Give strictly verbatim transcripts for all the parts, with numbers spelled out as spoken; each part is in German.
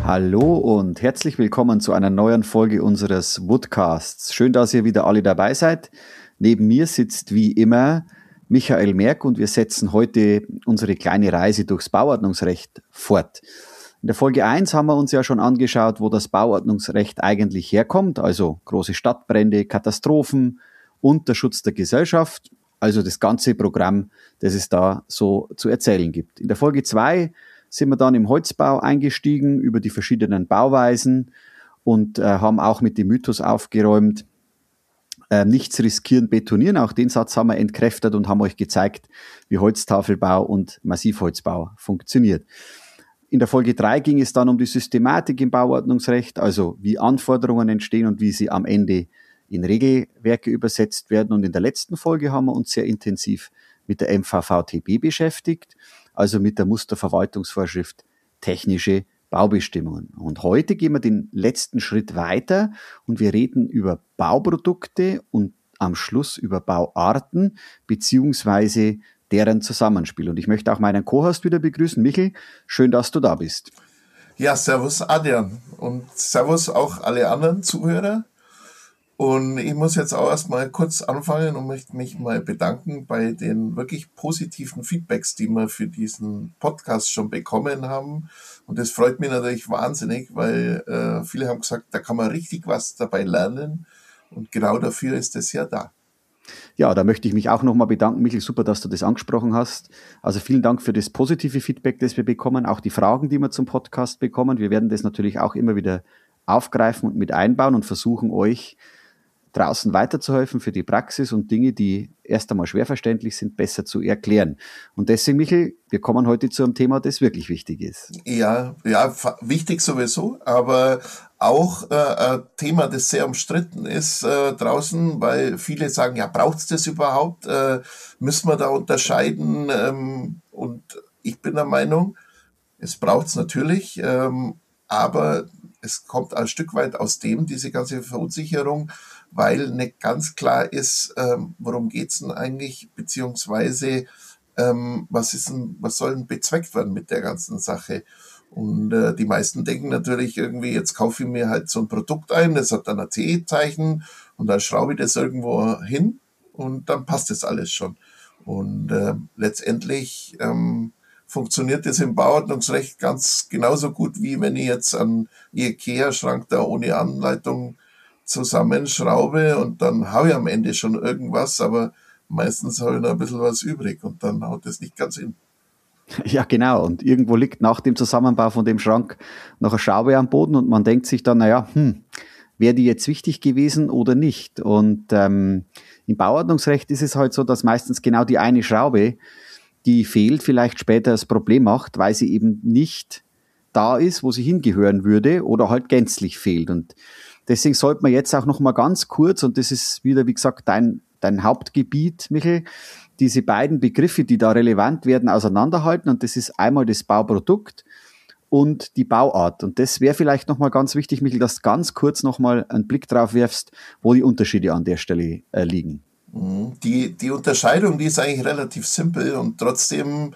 Hallo und herzlich willkommen zu einer neuen Folge unseres Woodcasts. Schön, dass ihr wieder alle dabei seid. Neben mir sitzt wie immer Michael Merck und wir setzen heute unsere kleine Reise durchs Bauordnungsrecht fort. In der Folge eins haben wir uns ja schon angeschaut, wo das Bauordnungsrecht eigentlich herkommt, also große Stadtbrände, Katastrophen und der Schutz der Gesellschaft, also das ganze Programm, das es da so zu erzählen gibt. In der Folge zwei sind wir dann im Holzbau eingestiegen über die verschiedenen Bauweisen und äh, haben auch mit dem Mythos aufgeräumt, äh, nichts riskieren, betonieren. Auch den Satz haben wir entkräftet und haben euch gezeigt, wie Holztafelbau und Massivholzbau funktioniert. In der Folge drei ging es dann um die Systematik im Bauordnungsrecht, also wie Anforderungen entstehen und wie sie am Ende in Regelwerke übersetzt werden. Und in der letzten Folge haben wir uns sehr intensiv mit der M V V T B beschäftigt, also mit der Musterverwaltungsvorschrift technische Baubestimmungen. Und heute gehen wir den letzten Schritt weiter und wir reden über Bauprodukte und am Schluss über Bauarten beziehungsweise deren Zusammenspiel. Und ich möchte auch meinen Co-Host wieder begrüßen. Michel, schön, dass du da bist. Ja, servus Adrian und servus auch alle anderen Zuhörer. Und ich muss jetzt auch erstmal kurz anfangen und möchte mich mal bedanken bei den wirklich positiven Feedbacks, die wir für diesen Podcast schon bekommen haben. Und das freut mich natürlich wahnsinnig, weil äh, viele haben gesagt, da kann man richtig was dabei lernen. Und genau dafür ist es ja da. Ja, da möchte ich mich auch nochmal bedanken. Michael, super, dass du das angesprochen hast. Also vielen Dank für das positive Feedback, das wir bekommen, auch die Fragen, die wir zum Podcast bekommen. Wir werden das natürlich auch immer wieder aufgreifen und mit einbauen und versuchen, euch draußen weiterzuhelfen für die Praxis und Dinge, die erst einmal schwer verständlich sind, besser zu erklären. Und deswegen, Michael, wir kommen heute zu einem Thema, das wirklich wichtig ist. Ja, ja, wichtig sowieso, aber auch äh, ein Thema, das sehr umstritten ist äh, draußen, weil viele sagen, ja, braucht's das überhaupt? Äh, müssen wir da unterscheiden? Ähm, und ich bin der Meinung, es braucht's natürlich, ähm, aber es kommt ein Stück weit aus dem, diese ganze Verunsicherung, weil nicht ganz klar ist, ähm, worum geht's denn eigentlich, beziehungsweise ähm, was ist denn, was soll denn bezweckt werden mit der ganzen Sache? Und äh, die meisten denken natürlich irgendwie, jetzt kaufe ich mir halt so ein Produkt ein, das hat dann ein C E-Zeichen und dann schraube ich das irgendwo hin und dann passt das alles schon. Und äh, letztendlich ähm, funktioniert das im Bauordnungsrecht ganz genauso gut, wie wenn ich jetzt einen IKEA-Schrank da ohne Anleitung zusammenschraube und dann habe ich am Ende schon irgendwas, aber meistens habe ich noch ein bisschen was übrig und dann haut das nicht ganz hin. Ja, genau. Und irgendwo liegt nach dem Zusammenbau von dem Schrank noch eine Schraube am Boden und man denkt sich dann, naja, hm, wäre die jetzt wichtig gewesen oder nicht? Und ähm, im Bauordnungsrecht ist es halt so, dass meistens genau die eine Schraube, die fehlt, vielleicht später das Problem macht, weil sie eben nicht da ist, wo sie hingehören würde oder halt gänzlich fehlt. Und deswegen sollte man jetzt auch noch mal ganz kurz, und das ist wieder, wie gesagt, dein, dein Hauptgebiet, Michael, diese beiden Begriffe, die da relevant werden, auseinanderhalten. Und das ist einmal das Bauprodukt und die Bauart. Und das wäre vielleicht noch mal ganz wichtig, Michael, dass du ganz kurz noch mal einen Blick drauf wirfst, wo die Unterschiede an der Stelle äh, liegen. Die, die Unterscheidung, die ist eigentlich relativ simpel und trotzdem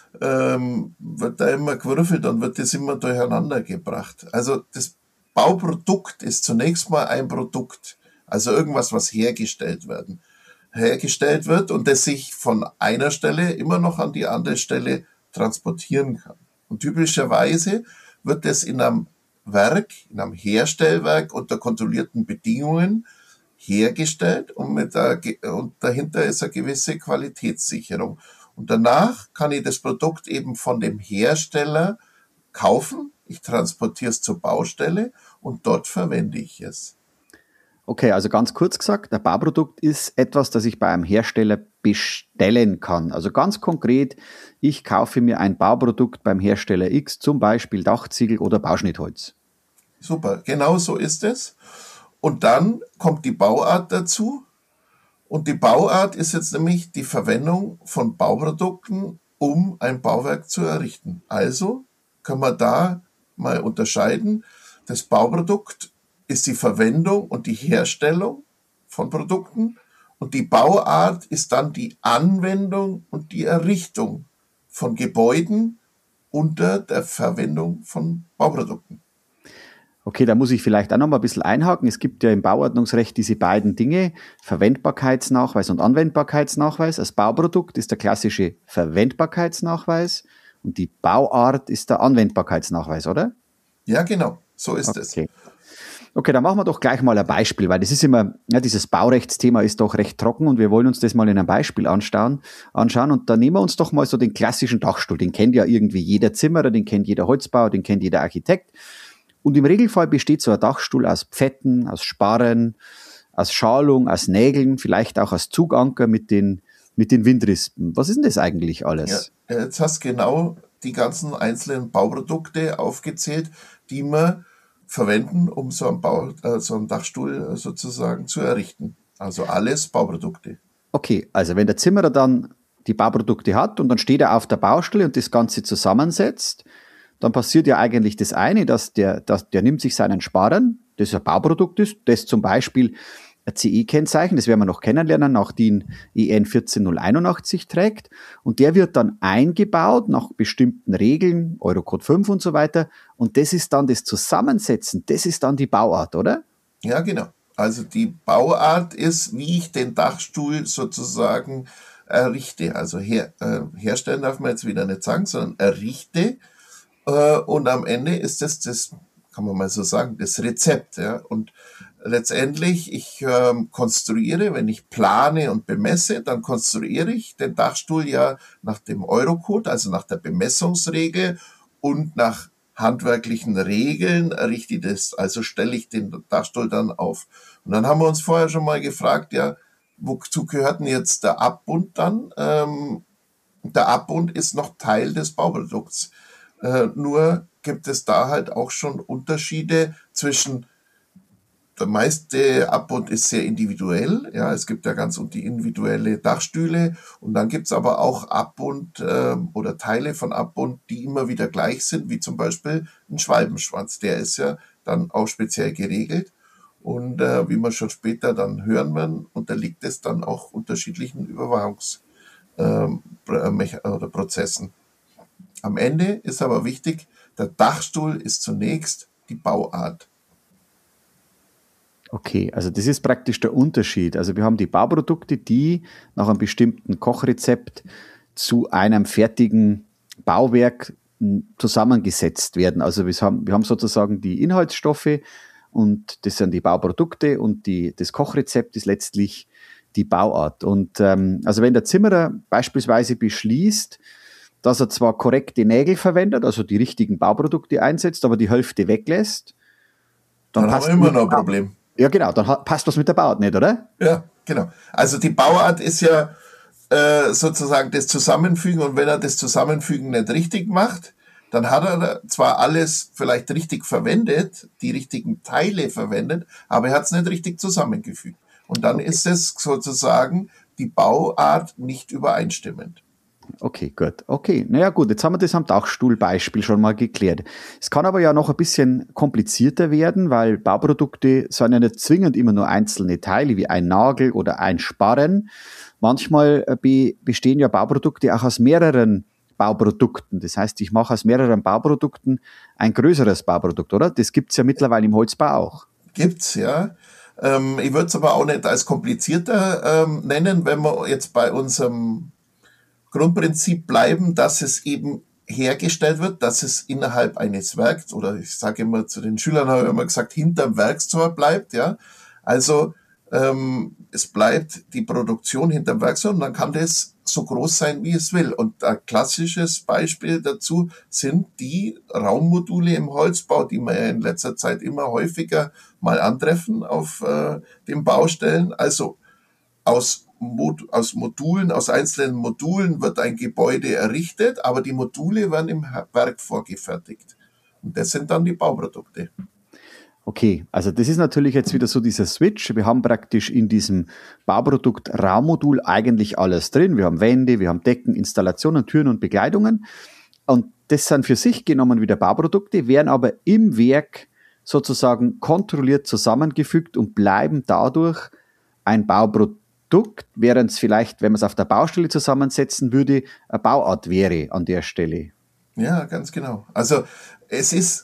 ähm, wird da immer gewürfelt und wird das immer durcheinander gebracht. Also das Bauprodukt ist zunächst mal ein Produkt, also irgendwas, was hergestellt werden, hergestellt wird und das sich von einer Stelle immer noch an die andere Stelle transportieren kann. Und typischerweise wird das in einem Werk, in einem Herstellwerk unter kontrollierten Bedingungen hergestellt und, mit der, und dahinter ist eine gewisse Qualitätssicherung. Und danach kann ich das Produkt eben von dem Hersteller kaufen, ich transportiere es zur Baustelle und dort verwende ich es. Okay, also ganz kurz gesagt, ein Bauprodukt ist etwas, das ich bei einem Hersteller bestellen kann. Also ganz konkret, ich kaufe mir ein Bauprodukt beim Hersteller X, zum Beispiel Dachziegel oder Bauschnittholz. Super, genau so ist es. Und dann kommt die Bauart dazu. Und die Bauart ist jetzt nämlich die Verwendung von Bauprodukten, um ein Bauwerk zu errichten. Also können wir da mal unterscheiden. Das Bauprodukt ist die Verwendung und die Herstellung von Produkten und die Bauart ist dann die Anwendung und die Errichtung von Gebäuden unter der Verwendung von Bauprodukten. Okay, da muss ich vielleicht auch noch mal ein bisschen einhaken. Es gibt ja im Bauordnungsrecht diese beiden Dinge, Verwendbarkeitsnachweis und Anwendbarkeitsnachweis. Das Bauprodukt ist der klassische Verwendbarkeitsnachweis und die Bauart ist der Anwendbarkeitsnachweis, oder? Ja, genau, so ist es. Okay. Okay, dann machen wir doch gleich mal ein Beispiel, weil das ist immer, ja, dieses Baurechtsthema ist doch recht trocken und wir wollen uns das mal in einem Beispiel anschauen, anschauen und dann nehmen wir uns doch mal so den klassischen Dachstuhl. Den kennt ja irgendwie jeder Zimmerer, den kennt jeder Holzbauer, den kennt jeder Architekt. Und im Regelfall besteht so ein Dachstuhl aus Pfetten, aus Sparren, aus Schalung, aus Nägeln, vielleicht auch aus Zuganker mit den, mit den Windrispen. Was ist denn das eigentlich alles? Ja, jetzt hast du genau die ganzen einzelnen Bauprodukte aufgezählt, die man verwenden, um so einen, Bau, äh, so einen Dachstuhl sozusagen zu errichten. Also alles Bauprodukte. Okay, also wenn der Zimmerer dann die Bauprodukte hat und dann steht er auf der Baustelle und das Ganze zusammensetzt, dann passiert ja eigentlich das eine, dass der, dass der nimmt sich seinen Sparren, das ein Bauprodukt ist, das zum Beispiel ein C E-Kennzeichen, das werden wir noch kennenlernen, nach DIN E N vierzehn null einundachtzig trägt und der wird dann eingebaut nach bestimmten Regeln, Eurocode fünf und so weiter und das ist dann das Zusammensetzen, das ist dann die Bauart, oder? Ja, genau. Also die Bauart ist, wie ich den Dachstuhl sozusagen errichte. Also her, äh, herstellen darf man jetzt wieder nicht sagen, sondern errichte. Äh, und am Ende ist das, das, kann man mal so sagen, das Rezept. Ja? Und letztendlich, ich ähm, konstruiere, wenn ich plane und bemesse, dann konstruiere ich den Dachstuhl ja nach dem Eurocode, also nach der Bemessungsregel und nach handwerklichen Regeln errichte ich das, also stelle ich den Dachstuhl dann auf. Und dann haben wir uns vorher schon mal gefragt, ja, wozu gehört denn jetzt der Abbund dann? Ähm, der Abbund ist noch Teil des Bauprodukts. Äh, nur gibt es da halt auch schon Unterschiede zwischen, der meiste Abbund ist sehr individuell, ja, es gibt ja ganz individuelle Dachstühle und dann gibt's aber auch Abbund äh, oder Teile von Abbund, die immer wieder gleich sind, wie zum Beispiel ein Schwalbenschwanz, der ist ja dann auch speziell geregelt und äh, wie wir schon später dann hören werden, unterliegt es dann auch unterschiedlichen Überwachungs- ähm, oder Prozessen. Am Ende ist aber wichtig, der Dachstuhl ist zunächst die Bauart. Okay, also das ist praktisch der Unterschied. Also wir haben die Bauprodukte, die nach einem bestimmten Kochrezept zu einem fertigen Bauwerk zusammengesetzt werden. Also wir haben, wir haben sozusagen die Inhaltsstoffe und das sind die Bauprodukte und die, das Kochrezept ist letztlich die Bauart. Und ähm, also wenn der Zimmerer beispielsweise beschließt, dass er zwar korrekte Nägel verwendet, also die richtigen Bauprodukte einsetzt, aber die Hälfte weglässt, dann, dann haben wir immer noch ein Problem. Ja, genau, dann passt was mit der Bauart nicht, oder? Ja, genau. Also die Bauart ist ja äh, sozusagen das Zusammenfügen und wenn er das Zusammenfügen nicht richtig macht, dann hat er zwar alles vielleicht richtig verwendet, die richtigen Teile verwendet, aber er hat es nicht richtig zusammengefügt. Und dann okay. ist es sozusagen die Bauart nicht übereinstimmend. Okay, gut. Okay, naja gut, jetzt haben wir das am Dachstuhlbeispiel schon mal geklärt. Es kann aber ja noch ein bisschen komplizierter werden, weil Bauprodukte sind ja nicht zwingend immer nur einzelne Teile wie ein Nagel oder ein Sparren. Manchmal be- bestehen ja Bauprodukte auch aus mehreren Bauprodukten. Das heißt, ich mache aus mehreren Bauprodukten ein größeres Bauprodukt, oder? Das gibt's ja mittlerweile im Holzbau auch. Gibt's, ja. Ähm, ich würde es aber auch nicht als komplizierter ähm, nennen, wenn wir jetzt bei unserem Grundprinzip bleiben, dass es eben hergestellt wird, dass es innerhalb eines Werks, oder ich sage immer zu den Schülern, habe ich immer gesagt, hinterm Werkstor bleibt, ja. Also ähm, es bleibt die Produktion hinterm Werkstor und dann kann das so groß sein, wie es will. Und ein klassisches Beispiel dazu sind die Raummodule im Holzbau, die wir ja in letzter Zeit immer häufiger mal antreffen auf äh, den Baustellen. Also aus Mod- aus Modulen, aus einzelnen Modulen wird ein Gebäude errichtet, aber die Module werden im Werk vorgefertigt. Und das sind dann die Bauprodukte. Okay, also das ist natürlich jetzt wieder so dieser Switch. Wir haben praktisch in diesem Bauprodukt Raummodul eigentlich alles drin. Wir haben Wände, wir haben Decken, Installationen, Türen und Bekleidungen. Und das sind für sich genommen wieder Bauprodukte, werden aber im Werk sozusagen kontrolliert zusammengefügt und bleiben dadurch ein Bauprodukt, während es vielleicht, wenn man es auf der Baustelle zusammensetzen würde, eine Bauart wäre an der Stelle. Ja, ganz genau. Also es ist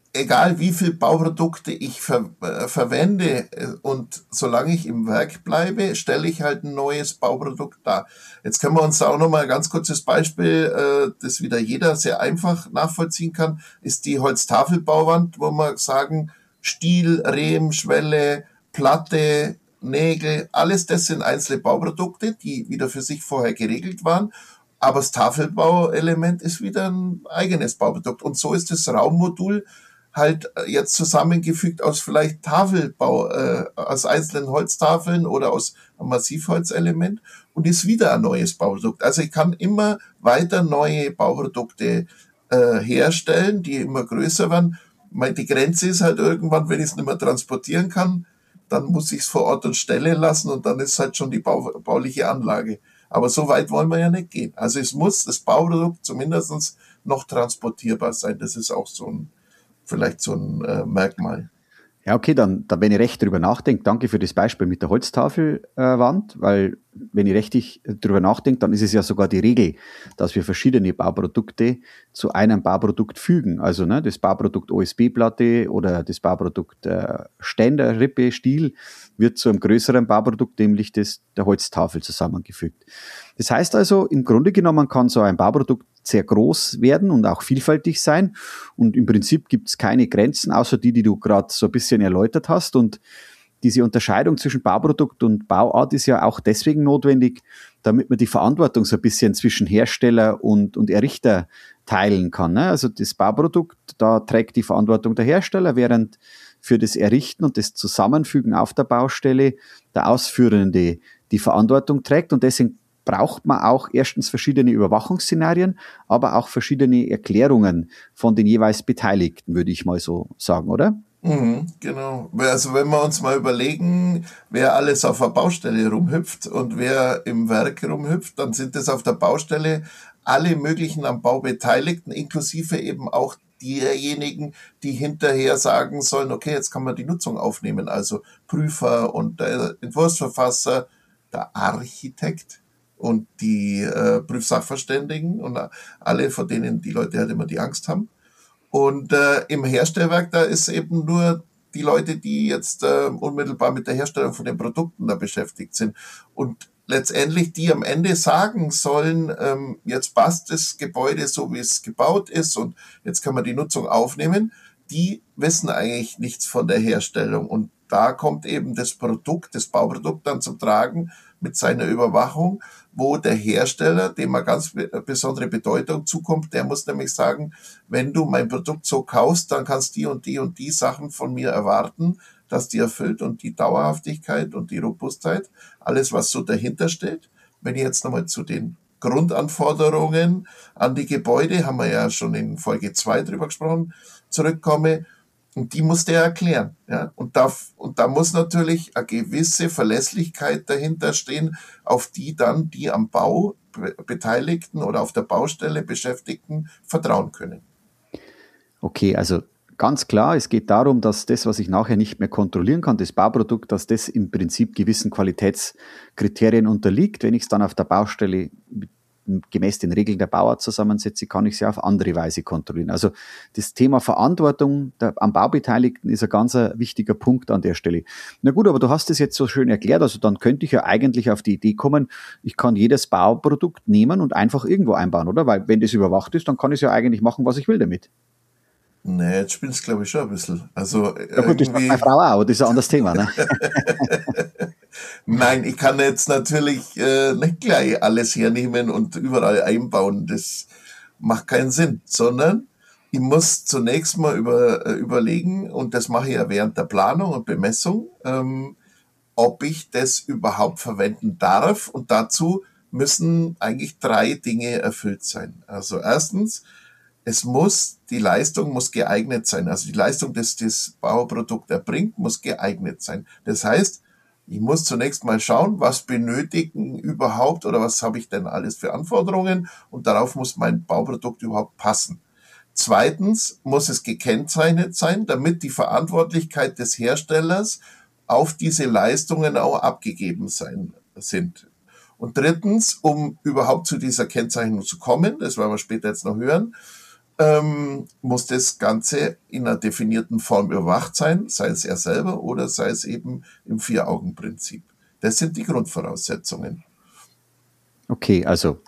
egal wie viel Bauprodukte ich ver äh, verwende äh, und solange ich im Werk bleibe, stelle ich halt ein neues Bauprodukt dar. Jetzt können wir uns da auch nochmal ein ganz kurzes Beispiel, äh, das wieder jeder sehr einfach nachvollziehen kann, ist die Holztafelbauwand, wo wir sagen, Stiel, Rehm, Schwelle, Platte, Nägel, alles das sind einzelne Bauprodukte, die wieder für sich vorher geregelt waren. Aber das Tafelbauelement ist wieder ein eigenes Bauprodukt. Und so ist das Raummodul halt jetzt zusammengefügt aus vielleicht Tafelbau, äh, aus einzelnen Holztafeln oder aus einem Massivholzelement und ist wieder ein neues Bauprodukt. Also ich kann immer weiter neue Bauprodukte äh, herstellen, die immer größer werden. Meine, die Grenze ist halt irgendwann, wenn ich es nicht mehr transportieren kann, dann muss ich es vor Ort und Stelle lassen und dann ist halt schon die bau, bauliche Anlage. Aber so weit wollen wir ja nicht gehen. Also es muss das Bauprodukt zumindest noch transportierbar sein. Das ist auch so ein, vielleicht so ein äh, Merkmal. Ja, okay, dann, dann, wenn ich recht drüber nachdenke, danke für das Beispiel mit der Holztafelwand, äh, weil wenn ich richtig drüber nachdenke, dann ist es ja sogar die Regel, dass wir verschiedene Bauprodukte zu einem Bauprodukt fügen. Also ne, das Bauprodukt O S B-Platte oder das Bauprodukt äh, Ständer, Rippe, Stiel wird zu einem größeren Bauprodukt, nämlich das der Holztafel zusammengefügt. Das heißt also, im Grunde genommen kann so ein Bauprodukt sehr groß werden und auch vielfältig sein. Und im Prinzip gibt es keine Grenzen, außer die, die du gerade so ein bisschen erläutert hast. Und diese Unterscheidung zwischen Bauprodukt und Bauart ist ja auch deswegen notwendig, damit man die Verantwortung so ein bisschen zwischen Hersteller und, und Errichter teilen kann. Ne? Also das Bauprodukt, da trägt die Verantwortung der Hersteller, während für das Errichten und das Zusammenfügen auf der Baustelle der Ausführende die Verantwortung trägt. Und deswegen braucht man auch erstens verschiedene Überwachungsszenarien, aber auch verschiedene Erklärungen von den jeweils Beteiligten, würde ich mal so sagen, oder? Mhm, genau. Also wenn wir uns mal überlegen, wer alles auf der Baustelle rumhüpft und wer im Werk rumhüpft, dann sind es auf der Baustelle alle möglichen am Bau Beteiligten, inklusive eben auch diejenigen, die hinterher sagen sollen, okay, jetzt kann man die Nutzung aufnehmen, also Prüfer und der Entwurfsverfasser, der Architekt und die äh, Prüfsachverständigen und alle, vor denen die Leute halt immer die Angst haben. Und äh, im Herstellwerk, da ist eben nur die Leute, die jetzt äh, unmittelbar mit der Herstellung von den Produkten da beschäftigt sind. Und letztendlich die am Ende sagen sollen, ähm, jetzt passt das Gebäude so, wie es gebaut ist und jetzt kann man die Nutzung aufnehmen, die wissen eigentlich nichts von der Herstellung. Und da kommt eben das Produkt, das Bauprodukt dann zum Tragen mit seiner Überwachung, wo der Hersteller, dem eine ganz besondere Bedeutung zukommt, der muss nämlich sagen, wenn du mein Produkt so kaufst, dann kannst die und die und die Sachen von mir erwarten, dass die erfüllt und die Dauerhaftigkeit und die Robustheit, alles was so dahinter steht. Wenn ich jetzt nochmal zu den Grundanforderungen an die Gebäude, haben wir ja schon in Folge zwei drüber gesprochen, zurückkomme, und die muss der erklären. Ja? Und, da, und da muss natürlich eine gewisse Verlässlichkeit dahinter stehen, auf die dann die am Bau Beteiligten oder auf der Baustelle Beschäftigten vertrauen können. Okay, also ganz klar, es geht darum, dass das, was ich nachher nicht mehr kontrollieren kann, das Bauprodukt, dass das im Prinzip gewissen Qualitätskriterien unterliegt. Wenn ich es dann auf der Baustelle gemäß den Regeln der Bauart zusammensetze, kann ich sie auf andere Weise kontrollieren. Also das Thema Verantwortung der, am Baubeteiligten ist ein ganz wichtiger Punkt an der Stelle. Na gut, aber du hast es jetzt so schön erklärt, also dann könnte ich ja eigentlich auf die Idee kommen, ich kann jedes Bauprodukt nehmen und einfach irgendwo einbauen, oder? Weil wenn das überwacht ist, dann kann ich ja eigentlich machen, was ich will damit. Nee, jetzt spielst du, glaube ich, schon ein bisschen. Also ja gut, das sagt meine Frau auch, aber das ist ein anderes Thema. Ne? Nein, ich kann jetzt natürlich äh, nicht gleich alles hernehmen und überall einbauen. Das macht keinen Sinn, sondern ich muss zunächst mal über, äh, überlegen, und das mache ich ja während der Planung und Bemessung, ähm, ob ich das überhaupt verwenden darf. Und dazu müssen eigentlich drei Dinge erfüllt sein. Also erstens, es muss, die Leistung muss geeignet sein. Also die Leistung, die das Bauprodukt erbringt, muss geeignet sein. Das heißt, ich muss zunächst mal schauen, was benötigen überhaupt oder was habe ich denn alles für Anforderungen, und darauf muss mein Bauprodukt überhaupt passen. Zweitens muss es gekennzeichnet sein, damit die Verantwortlichkeit des Herstellers auf diese Leistungen auch abgegeben sein sind. Und drittens, um überhaupt zu dieser Kennzeichnung zu kommen, das werden wir später jetzt noch hören, ähm, muss das Ganze in einer definierten Form überwacht sein, sei es er selber oder sei es eben im Vier-Augen-Prinzip. Das sind die Grundvoraussetzungen. Okay, also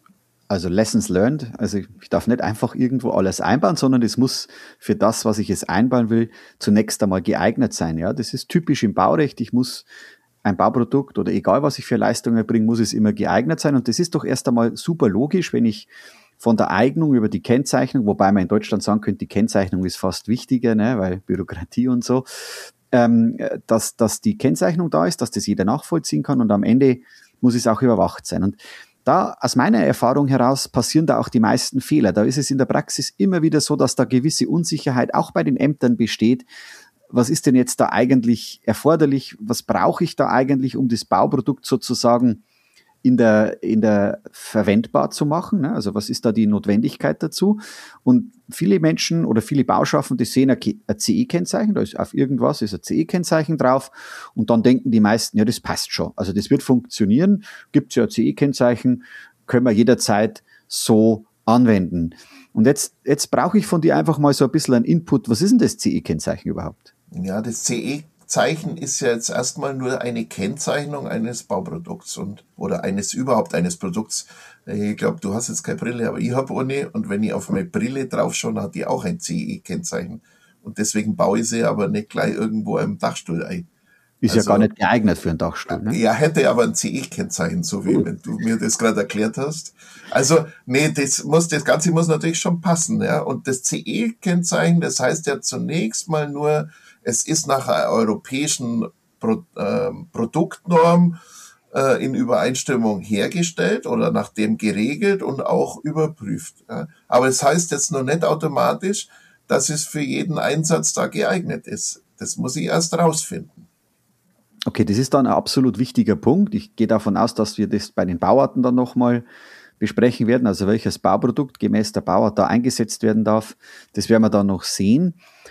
Also Lessons learned, also ich darf nicht einfach irgendwo alles einbauen, sondern es muss für das, was ich jetzt einbauen will, zunächst einmal geeignet sein. Ja, das ist typisch im Baurecht. Ich muss ein Bauprodukt oder egal, was ich für Leistungen erbringe, muss es immer geeignet sein. Und das ist doch erst einmal super logisch, wenn ich von der Eignung über die Kennzeichnung, wobei man in Deutschland sagen könnte, die Kennzeichnung ist fast wichtiger, ne, weil Bürokratie und so, ähm, dass, dass die Kennzeichnung da ist, dass das jeder nachvollziehen kann und am Ende muss es auch überwacht sein. Und da, aus meiner Erfahrung heraus, passieren da auch die meisten Fehler. Da ist es in der Praxis immer wieder so, dass da gewisse Unsicherheit auch bei den Ämtern besteht. Was ist denn jetzt da eigentlich erforderlich? Was brauche ich da eigentlich, um das Bauprodukt sozusagen in der, in der verwendbar zu machen? Also was ist da die Notwendigkeit dazu? Und viele Menschen oder viele Bauschaffende sehen ein C E-Kennzeichen, da ist auf irgendwas ist ein C E-Kennzeichen drauf und dann denken die meisten, ja, das passt schon. Also das wird funktionieren, gibt es ja ein C E-Kennzeichen, können wir jederzeit so anwenden. Und jetzt, jetzt brauche ich von dir einfach mal so ein bisschen einen Input. Was ist denn das C E-Kennzeichen überhaupt? Ja, das C E-Zeichen ist ja jetzt erstmal nur eine Kennzeichnung eines Bauprodukts und oder eines überhaupt eines Produkts. Ich glaube, du hast jetzt keine Brille, aber ich habe eine und wenn ich auf meine Brille drauf schaue, hat die auch ein C E-Kennzeichen. Und deswegen baue ich sie aber nicht gleich irgendwo im Dachstuhl ein. Ist also, ja gar nicht geeignet für einen Dachstuhl, ne? Ja, hätte aber ein C E-Kennzeichen, so wie wenn du mir das gerade erklärt hast. Also, nee, das muss, das Ganze muss natürlich schon passen, ja. Und das C E-Kennzeichen, das heißt ja zunächst mal nur, es ist nach einer europäischen Pro, äh, Produktnorm äh, in Übereinstimmung hergestellt oder nach dem geregelt und auch überprüft. Ja. Aber es das heißt jetzt noch nicht automatisch, dass es für jeden Einsatz da geeignet ist. Das muss ich erst rausfinden. Okay, das ist dann ein absolut wichtiger Punkt. Ich gehe davon aus, dass wir das bei den Bauarten dann nochmal besprechen werden, also welches Bauprodukt gemäß der Bauart da eingesetzt werden darf. Das werden wir dann noch sehen.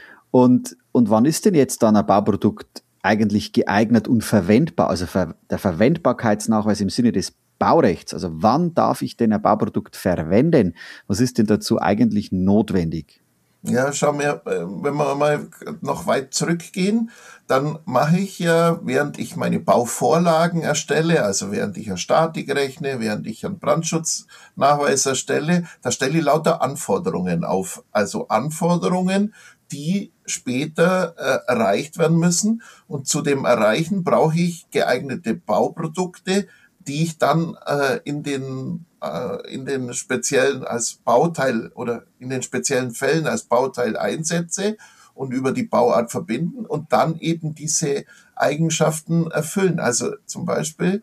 Und, und wann ist denn jetzt dann ein Bauprodukt eigentlich geeignet und verwendbar? Also ver, der Verwendbarkeitsnachweis im Sinne des Baurechts. Also wann darf ich denn ein Bauprodukt verwenden? Was ist denn dazu eigentlich notwendig? Ja, schau mir, wenn wir mal noch weit zurückgehen, dann mache ich ja, während ich meine Bauvorlagen erstelle, also während ich eine Statik rechne, während ich einen Brandschutznachweis erstelle, da stelle ich lauter Anforderungen auf. Also Anforderungen, die später äh, erreicht werden müssen. Und zu dem Erreichen brauche ich geeignete Bauprodukte, die ich dann äh, in den äh, in den speziellen als Bauteil oder in den speziellen Fällen als Bauteil einsetze und über die Bauart verbinden und dann eben diese Eigenschaften erfüllen. Also zum Beispiel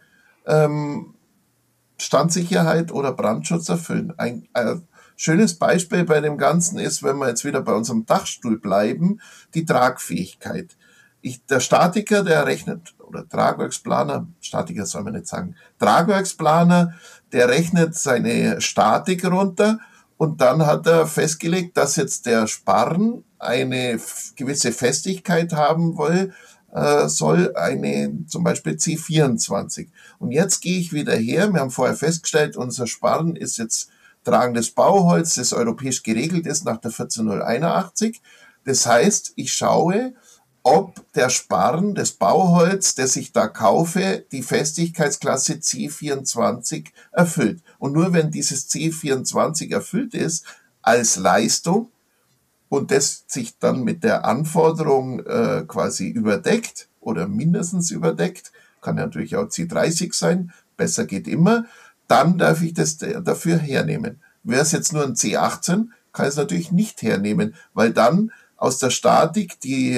ähm, Standsicherheit oder Brandschutz erfüllen. Ein äh, schönes Beispiel bei dem Ganzen ist, wenn wir jetzt wieder bei unserem Dachstuhl bleiben, die Tragfähigkeit. Ich, der Statiker, der rechnet, oder Tragwerksplaner, Statiker soll man nicht sagen, Tragwerksplaner, der rechnet seine Statik runter und dann hat er festgelegt, dass jetzt der Sparren eine gewisse Festigkeit haben will, äh, soll, eine zum Beispiel C vierundzwanzig. Und jetzt gehe ich wieder her, wir haben vorher festgestellt, unser Sparren ist jetzt tragendes Bauholz, das europäisch geregelt ist nach der vierzehn null einundachtzig. Das heißt, ich schaue, ob der Sparren, das Bauholz, das ich da kaufe, die Festigkeitsklasse C vierundzwanzig erfüllt. Und nur wenn dieses C vierundzwanzig erfüllt ist als Leistung und das sich dann mit der Anforderung äh, quasi überdeckt oder mindestens überdeckt, kann natürlich auch C dreißig sein, besser geht immer, dann darf ich das dafür hernehmen. Wäre es jetzt nur ein C achtzehn, kann ich es natürlich nicht hernehmen, weil dann aus der Statik die,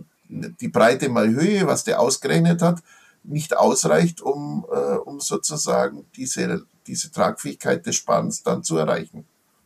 die Breite mal Höhe, was der ausgerechnet hat, nicht ausreicht, um, um sozusagen diese, diese Tragfähigkeit des Sparrens dann zu erreichen.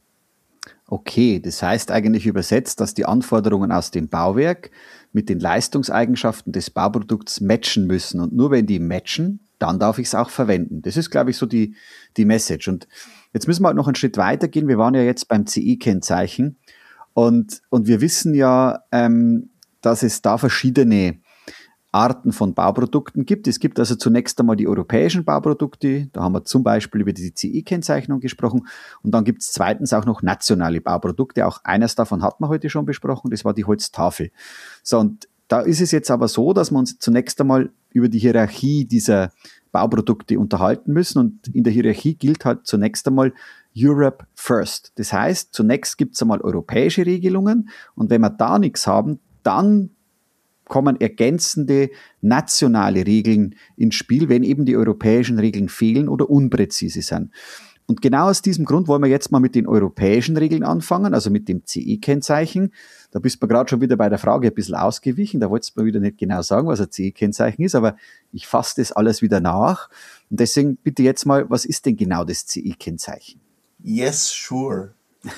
Okay, das heißt eigentlich übersetzt, dass die Anforderungen aus dem Bauwerk mit den Leistungseigenschaften des Bauprodukts matchen müssen. Und nur wenn die matchen, dann darf ich es auch verwenden. Das ist, glaube ich, so die, die Message. Und jetzt müssen wir halt noch einen Schritt weiter gehen. Wir waren ja jetzt beim C E-Kennzeichen. Und, und wir wissen ja, ähm, dass es da verschiedene Arten von Bauprodukten gibt. Es gibt also zunächst einmal die europäischen Bauprodukte, da haben wir zum Beispiel über die C E-Kennzeichnung gesprochen, und dann gibt es zweitens auch noch nationale Bauprodukte, auch eines davon hat man heute schon besprochen, das war die Holztafel. So, und da ist es jetzt aber so, dass wir uns zunächst einmal über die Hierarchie dieser Bauprodukte unterhalten müssen, und in der Hierarchie gilt halt zunächst einmal Europe first. Das heißt, zunächst gibt es einmal europäische Regelungen, und wenn wir da nichts haben, dann kommen ergänzende nationale Regeln ins Spiel, wenn eben die europäischen Regeln fehlen oder unpräzise sind. Und genau aus diesem Grund wollen wir jetzt mal mit den europäischen Regeln anfangen, also mit dem C E-Kennzeichen. Da bist du gerade schon wieder bei der Frage ein bisschen ausgewichen, da wolltest du mir wieder nicht genau sagen, was ein C E-Kennzeichen ist, aber ich fasse das alles wieder nach. Und deswegen bitte jetzt mal, was ist denn genau das C E-Kennzeichen? Yes, sure.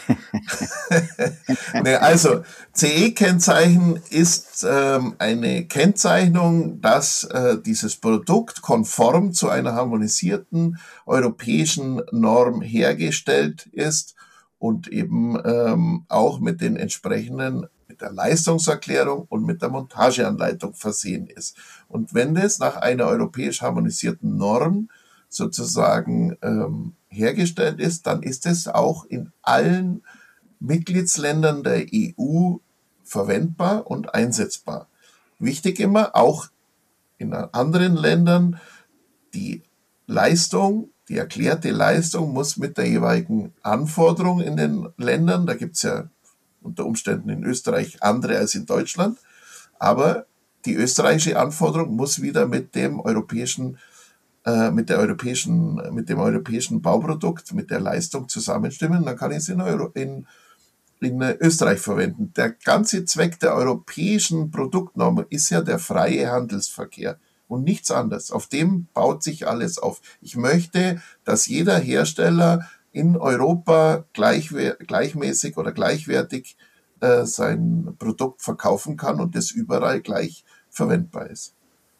ne, also C E-Kennzeichen ist ähm, eine Kennzeichnung, dass äh, dieses Produkt konform zu einer harmonisierten europäischen Norm hergestellt ist und eben ähm, auch mit den entsprechenden, mit der Leistungserklärung und mit der Montageanleitung versehen ist. Und wenn das nach einer europäisch harmonisierten Norm sozusagen ähm, hergestellt ist, dann ist es auch in allen Mitgliedsländern der E U verwendbar und einsetzbar. Wichtig immer, auch in anderen Ländern, die Leistung, die erklärte Leistung muss mit der jeweiligen Anforderung in den Ländern, da gibt es ja unter Umständen in Österreich andere als in Deutschland, aber die österreichische Anforderung muss wieder mit dem europäischen mit der europäischen, mit dem europäischen Bauprodukt, mit der Leistung zusammenstimmen, dann kann ich es in, Euro, in, in Österreich verwenden. Der ganze Zweck der europäischen Produktnorm ist ja der freie Handelsverkehr und nichts anderes. Auf dem baut sich alles auf. Ich möchte, dass jeder Hersteller in Europa gleich, gleichmäßig oder gleichwertig äh, sein Produkt verkaufen kann und das überall gleich verwendbar ist.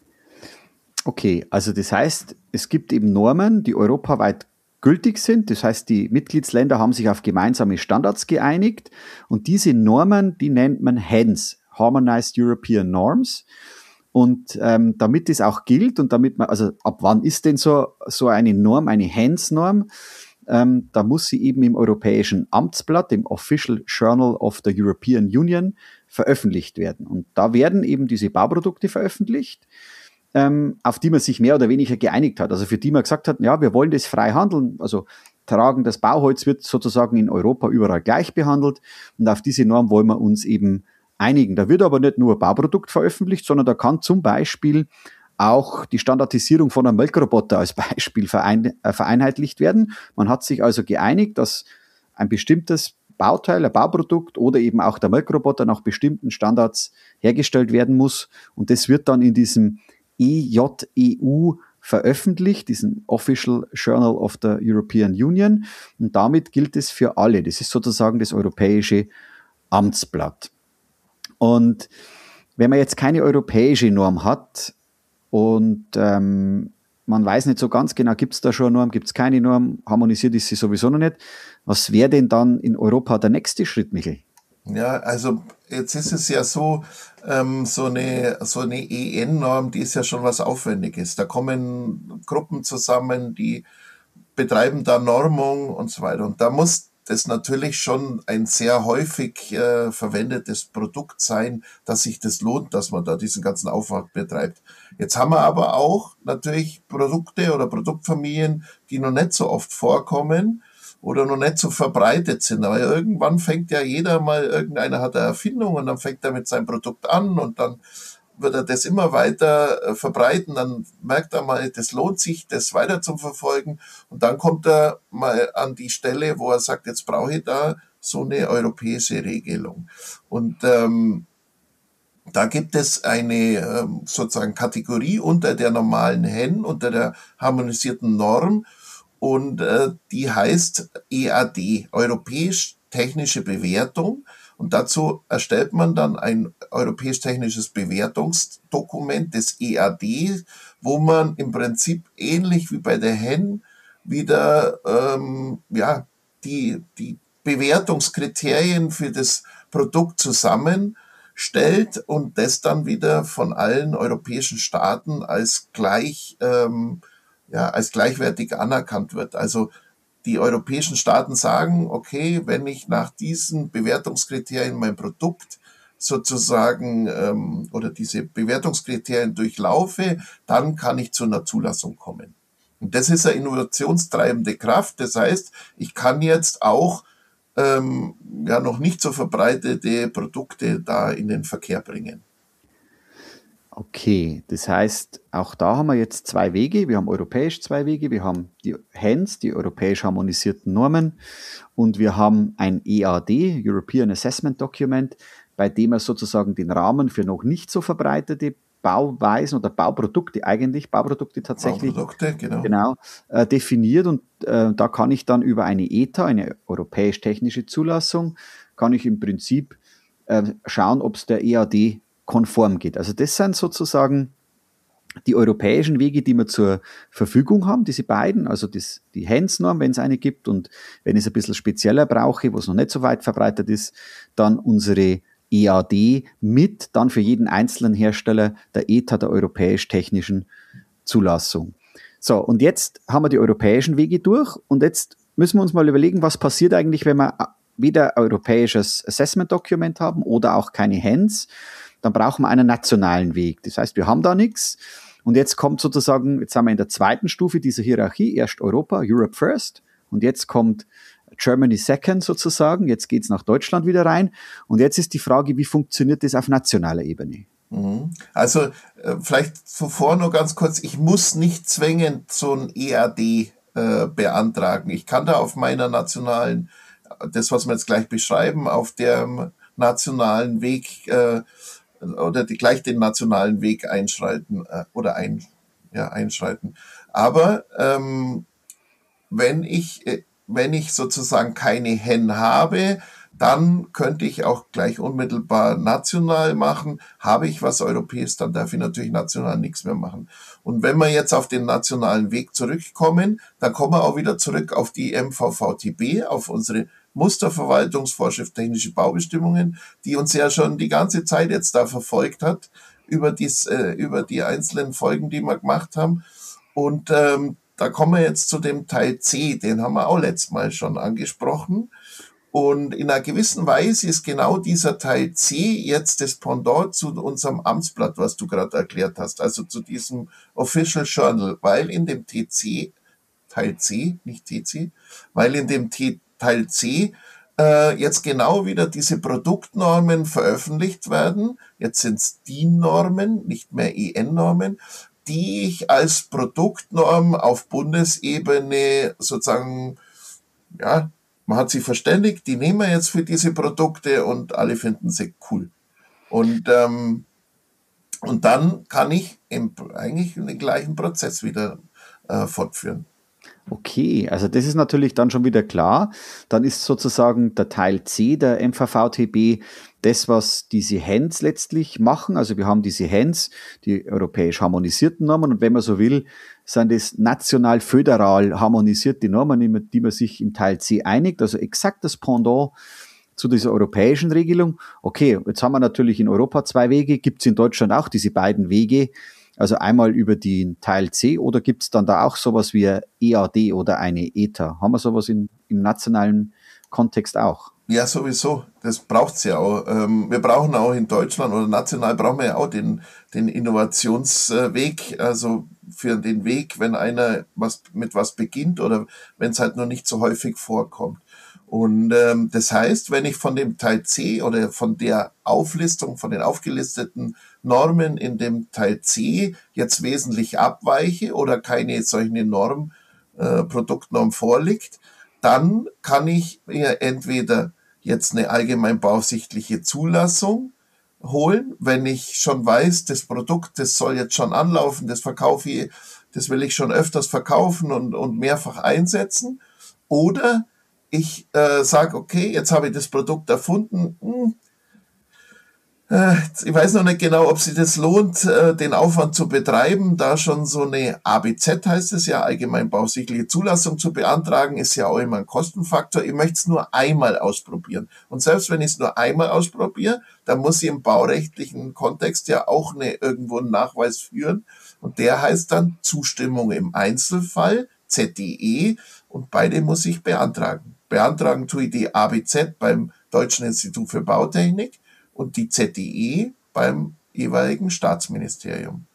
Okay, also das heißt, es gibt eben Normen, die europaweit gültig sind. Das heißt, die Mitgliedsländer haben sich auf gemeinsame Standards geeinigt, und diese Normen, die nennt man H E N S, Harmonized European Norms. Und ähm, damit das auch gilt und damit man, also ab wann ist denn so, so eine Norm, eine H E N S-Norm? Ähm, da muss sie eben im Europäischen Amtsblatt, im Official Journal of the European Union, veröffentlicht werden. Und da werden eben diese Bauprodukte veröffentlicht, auf die man sich mehr oder weniger geeinigt hat. Also für die man gesagt hat, ja, wir wollen das frei handeln. Also tragen, das Bauholz wird sozusagen in Europa überall gleich behandelt, und auf diese Norm wollen wir uns eben einigen. Da wird aber nicht nur ein Bauprodukt veröffentlicht, sondern da kann zum Beispiel auch die Standardisierung von einem Melkroboter als Beispiel verein, äh, vereinheitlicht werden. Man hat sich also geeinigt, dass ein bestimmtes Bauteil, ein Bauprodukt oder eben auch der Melkroboter nach bestimmten Standards hergestellt werden muss, und das wird dann in diesem E J E U veröffentlicht, diesen Official Journal of the European Union, und damit gilt es für alle. Das ist sozusagen das europäische Amtsblatt. Und wenn man jetzt keine europäische Norm hat und ähm, man weiß nicht so ganz genau, gibt es da schon eine Norm, gibt es keine Norm, harmonisiert ist sie sowieso noch nicht, was wäre denn dann in Europa der nächste Schritt, Michael? Ja, also jetzt ist es ja so, ähm, so eine, so eine E N-Norm, die ist ja schon was Aufwendiges. Da kommen Gruppen zusammen, die betreiben da Normung und so weiter. Und da muss das natürlich schon ein sehr häufig äh, verwendetes Produkt sein, dass sich das lohnt, dass man da diesen ganzen Aufwand betreibt. Jetzt haben wir aber auch natürlich Produkte oder Produktfamilien, die noch nicht so oft vorkommen oder noch nicht so verbreitet sind. Aber irgendwann fängt ja jeder mal, irgendeiner hat eine Erfindung und dann fängt er mit seinem Produkt an und dann wird er das immer weiter verbreiten, dann merkt er mal, das lohnt sich, das weiter zu verfolgen, und dann kommt er mal an die Stelle, wo er sagt, jetzt brauche ich da so eine europäische Regelung. Und ähm, da gibt es eine ähm, sozusagen Kategorie unter der normalen H E N, unter der harmonisierten Norm, und äh, die heißt E A D, Europäisch Technische Bewertung. Und dazu erstellt man dann ein europäisch-technisches Bewertungsdokument des E A D, wo man im Prinzip ähnlich wie bei der H E N wieder ähm, ja, die, die Bewertungskriterien für das Produkt zusammenstellt stellt und das dann wieder von allen europäischen Staaten als gleich, ähm, ja, als gleichwertig anerkannt wird. Also die europäischen Staaten sagen, okay, wenn ich nach diesen Bewertungskriterien mein Produkt sozusagen ähm, oder diese Bewertungskriterien durchlaufe, dann kann ich zu einer Zulassung kommen. Und das ist eine innovationstreibende Kraft. Das heißt, ich kann jetzt auch ähm, ja noch nicht so verbreitete Produkte da in den Verkehr bringen. Okay, das heißt, auch da haben wir jetzt zwei Wege. Wir haben europäisch zwei Wege. Wir haben die H A N S, die europäisch harmonisierten Normen, und wir haben ein E A D, European Assessment Document, bei dem er sozusagen den Rahmen für noch nicht so verbreitete Bauweisen oder Bauprodukte, eigentlich Bauprodukte tatsächlich, Bauprodukte, genau. genau, äh, definiert. Und äh, da kann ich dann über eine E T A, eine europäisch-technische Zulassung, kann ich im Prinzip äh, schauen, ob es der E A D konform geht. Also das sind sozusagen die europäischen Wege, die wir zur Verfügung haben, diese beiden, also das, die H A N S-Norm, wenn es eine gibt, und wenn ich es ein bisschen spezieller brauche, wo es noch nicht so weit verbreitet ist, dann unsere E A D mit dann für jeden einzelnen Hersteller der E T A, der europäisch-technischen Zulassung. So, und jetzt haben wir die europäischen Wege durch, und jetzt müssen wir uns mal überlegen, was passiert eigentlich, wenn wir weder europäisches Assessment Document haben oder auch keine H A N S. Dann brauchen wir einen nationalen Weg. Das heißt, wir haben da nichts. Und jetzt kommt sozusagen, jetzt sind wir in der zweiten Stufe dieser Hierarchie, erst Europa, Europe first, und jetzt kommt Germany second sozusagen, jetzt geht es nach Deutschland wieder rein. Und jetzt ist die Frage, wie funktioniert das auf nationaler Ebene? Also äh, vielleicht zuvor nur ganz kurz, ich muss nicht zwingend so ein E A D äh, beantragen. Ich kann da auf meiner nationalen, das was wir jetzt gleich beschreiben, auf dem nationalen Weg äh, oder die, gleich den nationalen Weg einschreiten äh, oder ein, ja, einschreiten. Aber ähm, wenn ich äh, wenn ich sozusagen keine H A N habe, dann könnte ich auch gleich unmittelbar national machen. Habe ich was Europäisches, dann darf ich natürlich national nichts mehr machen. Und wenn wir jetzt auf den nationalen Weg zurückkommen, dann kommen wir auch wieder zurück auf die M V V T B, auf unsere Musterverwaltungsvorschrift technische Baubestimmungen, die uns ja schon die ganze Zeit jetzt da verfolgt hat, über, dies, äh, über die einzelnen Folgen, die wir gemacht haben. Und ähm, da kommen wir jetzt zu dem Teil C, den haben wir auch letztes Mal schon angesprochen. Und in einer gewissen Weise ist genau dieser Teil C jetzt das Pendant zu unserem Amtsblatt, was du gerade erklärt hast, also zu diesem Official Journal, weil in dem T C, Teil C, nicht T C, weil in dem T, Teil C äh, jetzt genau wieder diese Produktnormen veröffentlicht werden. Jetzt sind es D I N-Normen, nicht mehr E N-Normen, die ich als Produktnorm auf Bundesebene sozusagen, ja, man hat sich verständigt, die nehmen wir jetzt für diese Produkte und alle finden sie cool. Und, ähm, und dann kann ich im, eigentlich den gleichen Prozess wieder äh, fortführen. Okay, also das ist natürlich dann schon wieder klar. Dann ist sozusagen der Teil C der M V V T B das, was diese H A N S letztlich machen. Also wir haben diese H A N S, die europäisch harmonisierten Normen, und wenn man so will, sind es national-föderal harmonisierte Normen, die man sich im Teil C einigt, also exakt das Pendant zu dieser europäischen Regelung. Okay, jetzt haben wir natürlich in Europa zwei Wege, gibt es in Deutschland auch diese beiden Wege, also einmal über den Teil C, oder gibt es dann da auch sowas wie ein E A D oder eine E T A? Haben wir sowas in, im nationalen Kontext auch? Ja, sowieso. Das braucht's ja auch. Ähm, wir brauchen auch in Deutschland oder national brauchen wir ja auch den, den Innovationsweg, also für den Weg, wenn einer was mit was beginnt oder wenn es halt noch nicht so häufig vorkommt. Und ähm, das heißt, wenn ich von dem Teil C oder von der Auflistung, von den aufgelisteten Normen in dem Teil C jetzt wesentlich abweiche oder keine solche Norm, äh, Produktnorm vorliegt, dann kann ich mir entweder jetzt eine allgemeinbausichtliche Zulassung holen, wenn ich schon weiß, das Produkt, das soll jetzt schon anlaufen, das verkaufe ich, das will ich schon öfters verkaufen und, und mehrfach einsetzen. Oder ich äh, sage, okay, jetzt habe ich das Produkt erfunden, hm, Ich weiß noch nicht genau, ob sich das lohnt, den Aufwand zu betreiben, da schon so eine A B Z heißt es ja, allgemeinbausichtliche Zulassung zu beantragen, ist ja auch immer ein Kostenfaktor. Ich möchte es nur einmal ausprobieren. Und selbst wenn ich es nur einmal ausprobiere, dann muss ich im baurechtlichen Kontext ja auch eine, irgendwo einen Nachweis führen. Und der heißt dann Zustimmung im Einzelfall, Z I E, und beide muss ich beantragen. Beantragen tue ich die A B Z beim Deutschen Institut für Bautechnik und die Z I E beim jeweiligen Staatsministerium.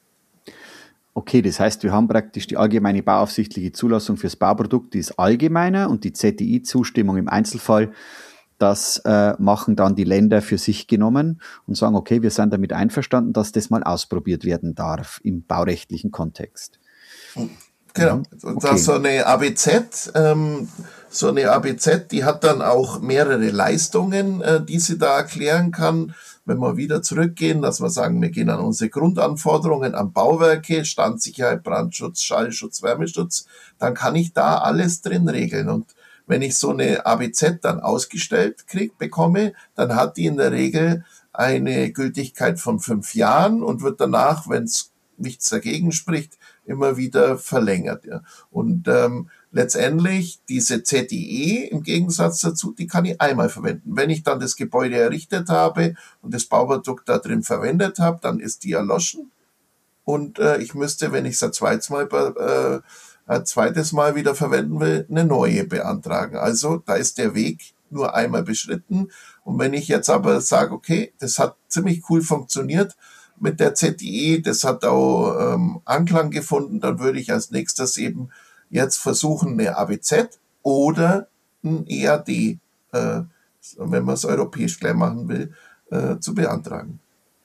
Okay, das heißt, wir haben praktisch die allgemeine bauaufsichtliche Zulassung fürs Bauprodukt, die ist allgemeiner, und die Z I E-Zustimmung im Einzelfall, das äh, machen dann die Länder für sich genommen und sagen, okay, wir sind damit einverstanden, dass das mal ausprobiert werden darf im baurechtlichen Kontext. Genau, mhm. Okay. Da so eine A B Z, ähm, so eine A B Z, die hat dann auch mehrere Leistungen, äh, die sie da erklären kann. Wenn wir wieder zurückgehen, dass wir sagen, wir gehen an unsere Grundanforderungen an Bauwerke, Standsicherheit, Brandschutz, Schallschutz, Wärmeschutz, dann kann ich da alles drin regeln. Und wenn ich so eine A B Z dann ausgestellt krieg, bekomme, dann hat die in der Regel eine Gültigkeit von fünf Jahren und wird danach, wenn es nichts dagegen spricht, immer wieder verlängert. Ja. Und ähm, letztendlich diese Z I E im Gegensatz dazu, die kann ich einmal verwenden. Wenn ich dann das Gebäude errichtet habe und das Bauprodukt da drin verwendet habe, dann ist die erloschen. Und äh, ich müsste, wenn ich es ein zweites Mal, äh, ein zweites Mal wieder verwenden will, eine neue beantragen. Also da ist der Weg nur einmal beschritten. Und wenn ich jetzt aber sage, okay, das hat ziemlich cool funktioniert mit der Z I E, das hat auch ähm, Anklang gefunden, dann würde ich als nächstes eben jetzt versuchen, eine A B Z oder ein E A D, äh, wenn man es europäisch gleich machen will, äh, zu beantragen.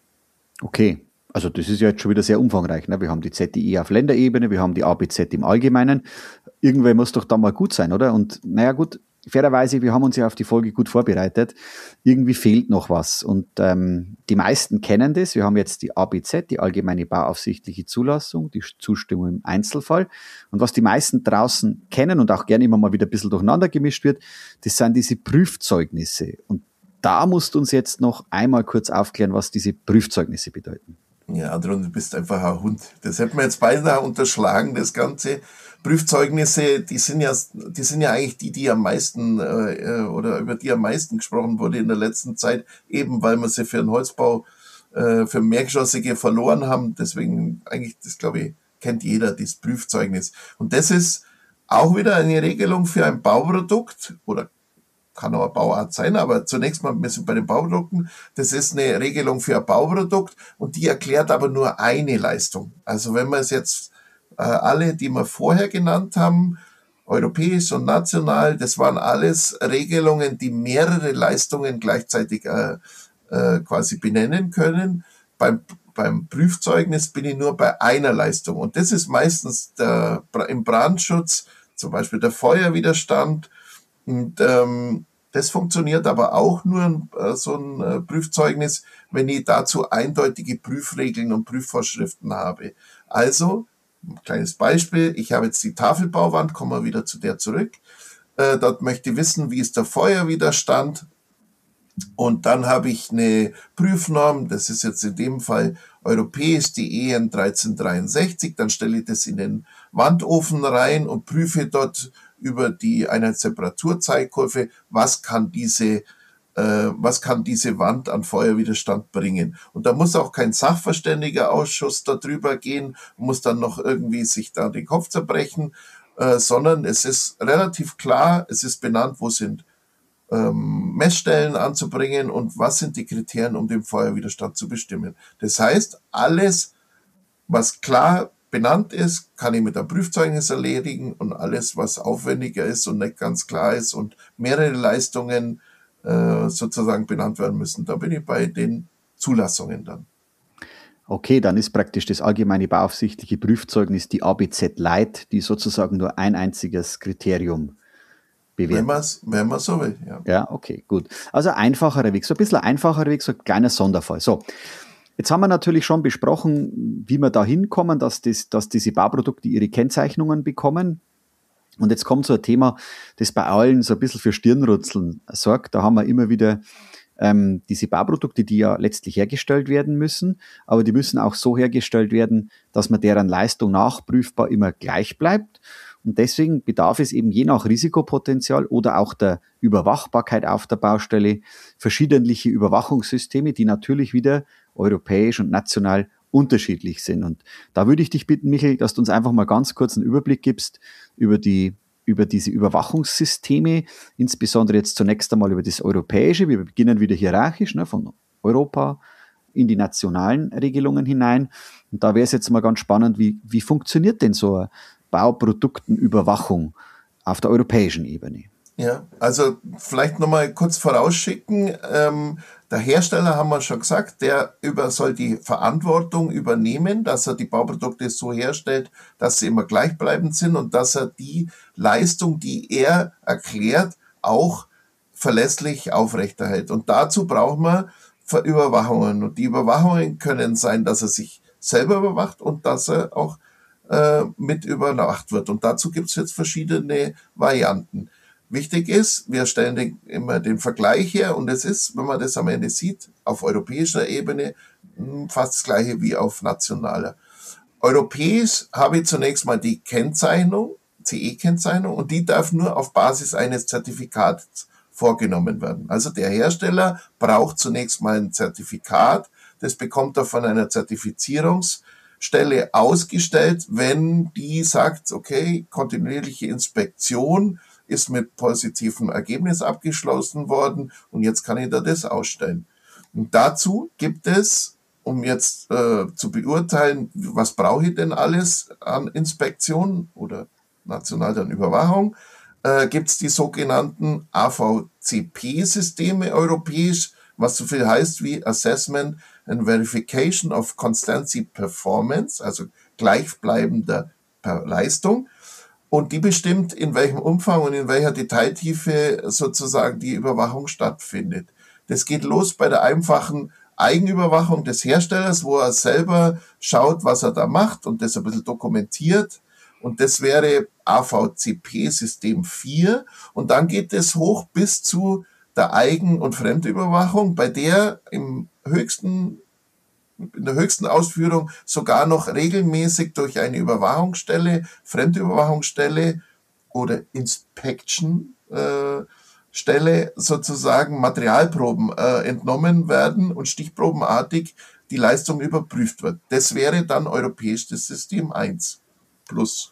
Okay, also das ist ja jetzt schon wieder sehr umfangreich. Ne? Wir haben die Z I E auf Länderebene, wir haben die A B Z im Allgemeinen. Irgendwer muss doch da mal gut sein, oder? Und naja gut, fairerweise, wir haben uns ja auf die Folge gut vorbereitet. Irgendwie fehlt noch was. Und ähm, die meisten kennen das. Wir haben jetzt die A B Z, die allgemeine bauaufsichtliche Zulassung, die Zustimmung im Einzelfall. Und was die meisten draußen kennen und auch gerne immer mal wieder ein bisschen durcheinander gemischt wird, das sind diese Prüfzeugnisse. Und da musst du uns jetzt noch einmal kurz aufklären, was diese Prüfzeugnisse bedeuten. Ja, Adrian, du bist einfach ein Hund. Das hätten wir jetzt beinahe unterschlagen, das Ganze. Prüfzeugnisse, die sind ja, die sind ja eigentlich die, die am meisten äh, oder über die am meisten gesprochen wurde in der letzten Zeit, eben weil wir sie für den Holzbau, äh, für Mehrgeschossige verloren haben. Deswegen eigentlich, das glaube ich, kennt jeder, das Prüfzeugnis. Und das ist auch wieder eine Regelung für ein Bauprodukt oder kann auch eine Bauart sein, aber zunächst mal, wir sind bei den Bauprodukten. Das ist eine Regelung für ein Bauprodukt und die erklärt aber nur eine Leistung. Also wenn wir es jetzt äh, alle, die wir vorher genannt haben, europäisch und national, das waren alles Regelungen, die mehrere Leistungen gleichzeitig äh, äh, quasi benennen können. Beim Beim Prüfzeugnis bin ich nur bei einer Leistung und das ist meistens der, im Brandschutz, zum Beispiel der Feuerwiderstand. Und ähm, das funktioniert aber auch nur äh, so ein äh, Prüfzeugnis, wenn ich dazu eindeutige Prüfregeln und Prüfvorschriften habe. Also, ein kleines Beispiel, ich habe jetzt die Tafelbauwand, kommen wir wieder zu der zurück. Äh, dort möchte ich wissen, wie ist der Feuerwiderstand. Und dann habe ich eine Prüfnorm, das ist jetzt in dem Fall europäisch, die E N dreizehn dreiundsechzig. Dann stelle ich das in den Wandofen rein und prüfe dort über die Einheitstemperaturzeitkurve, was kann diese, äh, was kann diese Wand an Feuerwiderstand bringen. Und da muss auch kein Sachverständigerausschuss darüber gehen, muss dann noch irgendwie sich da den Kopf zerbrechen, äh, sondern es ist relativ klar, es ist benannt, wo sind ähm, Messstellen anzubringen und was sind die Kriterien, um den Feuerwiderstand zu bestimmen. Das heißt, alles, was klar benannt ist, kann ich mit einem Prüfzeugnis erledigen und alles, was aufwendiger ist und nicht ganz klar ist und mehrere Leistungen äh, sozusagen benannt werden müssen, da bin ich bei den Zulassungen dann. Okay, dann ist praktisch das allgemeine bauaufsichtliche Prüfzeugnis die A B Z Light, die sozusagen nur ein einziges Kriterium bewertet. Wenn man so will, ja. Ja, okay, gut. Also einfacherer Weg, so ein bisschen einfacherer Weg, so ein kleiner Sonderfall. So. Jetzt haben wir natürlich schon besprochen, wie wir da hinkommen, dass, das, dass diese Bauprodukte ihre Kennzeichnungen bekommen. Und jetzt kommt so ein Thema, das bei allen so ein bisschen für Stirnrunzeln sorgt. Da haben wir immer wieder ähm, diese Bauprodukte, die ja letztlich hergestellt werden müssen, aber die müssen auch so hergestellt werden, dass man deren Leistung nachprüfbar immer gleich bleibt. Und deswegen bedarf es eben je nach Risikopotenzial oder auch der Überwachbarkeit auf der Baustelle verschiedentliche Überwachungssysteme, die natürlich wieder europäisch und national unterschiedlich sind. Und da würde ich dich bitten, Michael, dass du uns einfach mal ganz kurz einen Überblick gibst über die über diese Überwachungssysteme, insbesondere jetzt zunächst einmal über das Europäische. Wir beginnen wieder hierarchisch, ne, von Europa in die nationalen Regelungen hinein. Und da wäre es jetzt mal ganz spannend, wie, wie funktioniert denn so eine Bauproduktenüberwachung auf der europäischen Ebene? Ja, also vielleicht nochmal kurz vorausschicken, ähm, der Hersteller, haben wir schon gesagt, der über, soll die Verantwortung übernehmen, dass er die Bauprodukte so herstellt, dass sie immer gleichbleibend sind und dass er die Leistung, die er erklärt, auch verlässlich aufrechterhält. Und dazu braucht man Überwachungen. Und die Überwachungen können sein, dass er sich selber überwacht und dass er auch äh, mit überwacht wird. Und dazu gibt es jetzt verschiedene Varianten. Wichtig ist, wir stellen den, immer den Vergleich her und es ist, wenn man das am Ende sieht, auf europäischer Ebene fast das gleiche wie auf nationaler. Europäisch habe ich zunächst mal die Kennzeichnung, C E-Kennzeichnung, und die darf nur auf Basis eines Zertifikats vorgenommen werden. Also der Hersteller braucht zunächst mal ein Zertifikat, das bekommt er von einer Zertifizierungsstelle ausgestellt, wenn die sagt, okay, kontinuierliche Inspektion ist mit positivem Ergebnis abgeschlossen worden und jetzt kann ich da das ausstellen. Und dazu gibt es, um jetzt äh, zu beurteilen, was brauche ich denn alles an Inspektion oder national dann Überwachung, äh, gibt es die sogenannten A V C P-Systeme europäisch, was so viel heißt wie Assessment and Verification of Constancy Performance, also gleichbleibender Leistung. Und die bestimmt, in welchem Umfang und in welcher Detailtiefe sozusagen die Überwachung stattfindet. Das geht los bei der einfachen Eigenüberwachung des Herstellers, wo er selber schaut, was er da macht und das ein bisschen dokumentiert. Und das wäre A V C P-System vier. Und dann geht es hoch bis zu der Eigen- und Fremdüberwachung, bei der im höchsten in der höchsten Ausführung sogar noch regelmäßig durch eine Überwachungsstelle, Fremdüberwachungsstelle oder Inspection-Stelle äh, sozusagen Materialproben äh, entnommen werden und stichprobenartig die Leistung überprüft wird. Das wäre dann europäisches System eins plus.